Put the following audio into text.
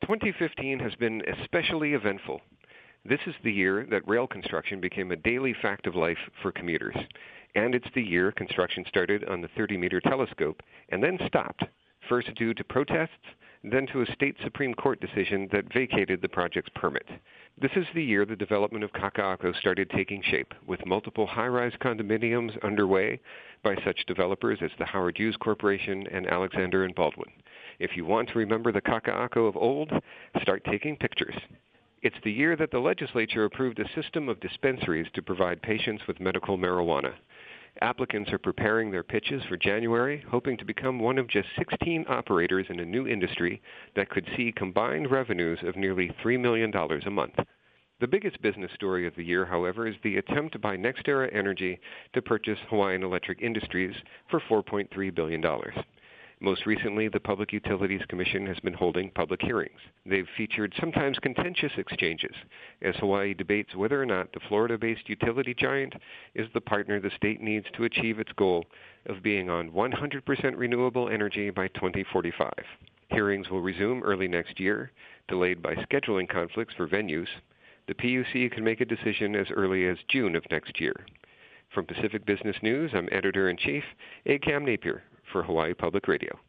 2015 has been especially eventful. This is the year that rail construction became a daily fact of life for commuters. And it's the year construction started on the 30-meter telescope and then stopped, first due to protests, then to a state Supreme Court decision that vacated the project's permit. This is the year the development of Kaka'ako started taking shape, with multiple high-rise condominiums underway by such developers as the Howard Hughes Corporation and Alexander and Baldwin. If you want to remember the Kaka'ako of old, start taking pictures. It's the year that the legislature approved a system of dispensaries to provide patients with medical marijuana. Applicants are preparing their pitches for January, hoping to become one of just 16 operators in a new industry that could see combined revenues of nearly $3 million a month. The biggest business story of the year, however, is the attempt by NextEra Energy to purchase Hawaiian Electric Industries for $4.3 billion. Most recently, the Public Utilities Commission has been holding public hearings. They've featured sometimes contentious exchanges as Hawaii debates whether or not the Florida-based utility giant is the partner the state needs to achieve its goal of being on 100% renewable energy by 2045. Hearings will resume early next year, delayed by scheduling conflicts for venues. The PUC can make a decision as early as June of next year. From Pacific Business News, I'm Editor-in-Chief A. Cam Napier for Hawaii Public Radio.